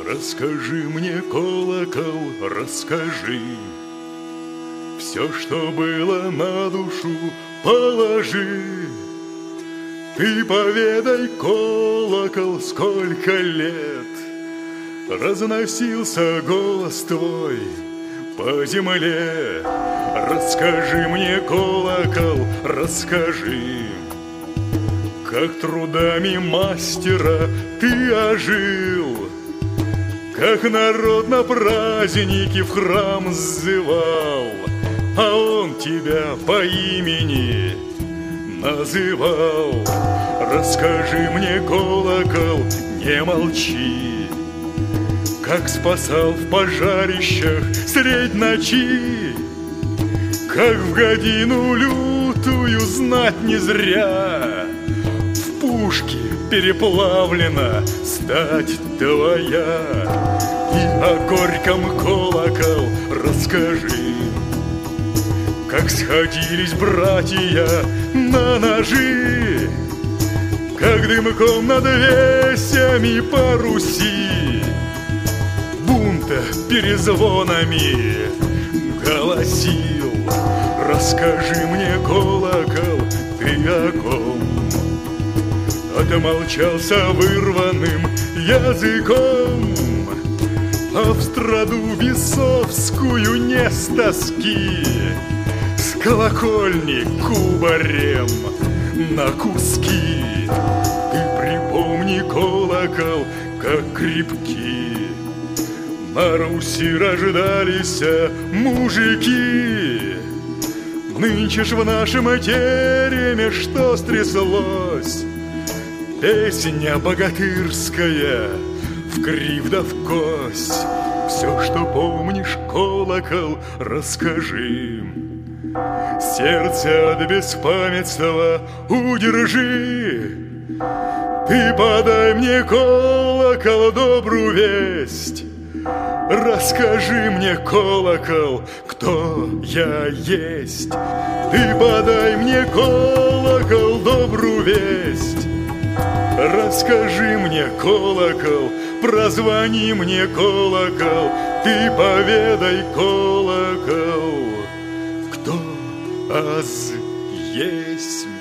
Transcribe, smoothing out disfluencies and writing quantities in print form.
Расскажи мне, колокол, расскажи. Все, что было на душу, положи. Ты поведай, колокол, сколько лет разносился голос твой по земле. Расскажи мне, колокол, расскажи, как трудами мастера ты ожил, как народ на праздники в храм сзывал, а он тебя по имени называл. Расскажи мне, колокол, не молчи, как спасал в пожарищах средь ночи, как в годину лютую знать не зря в пушке переплавлена стать твоя. И о горьком, колокол, расскажи, как сходились братья на ножи, как дымком над весями по Руси бунта перезвонами голосил. Расскажи мне, колокол, ты о ком отмолчался вырванным языком, а в страду бесовскую не с тоски с колокольни кубарем на куски. Ты припомни, колокол, как крепки на Руси рождались мужики. Нынче ж в нашем тереме что стряслось? Песня богатырская вкрив да вкось. Все, что помнишь, колокол, расскажи. Сердце от беспамятства удержи. Ты подай мне, колокол, добрую весть. Расскажи мне, колокол, кто я есть. Ты подай мне, колокол, добрую весть. Расскажи мне, колокол, прозвони мне, колокол. Ты поведай, колокол, кто аз есть.